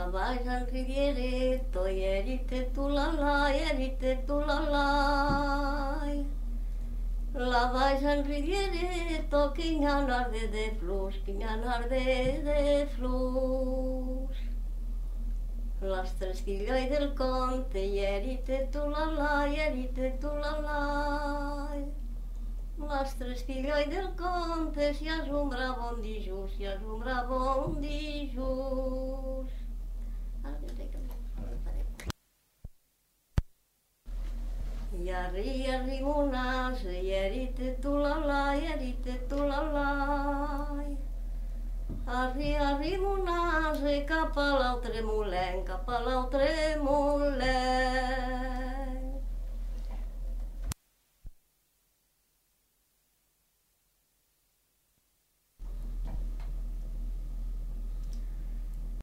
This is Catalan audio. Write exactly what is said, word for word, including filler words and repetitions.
vai San Rivieretto, ierite tu la la, ierite tu la la. La vai San Rivieretto, quina arde de flors, quina arde de flors. Las tres filles del conte, ierite tu la la, ierite tu la la. Les tres filles del conte, si és un bravo dijous, si és un bravo dijous. I arri, arri, monas, ierite tu la la, ierite tu la la. Arri, arri, monas, cap a l'altre molen, cap a l'altre molen.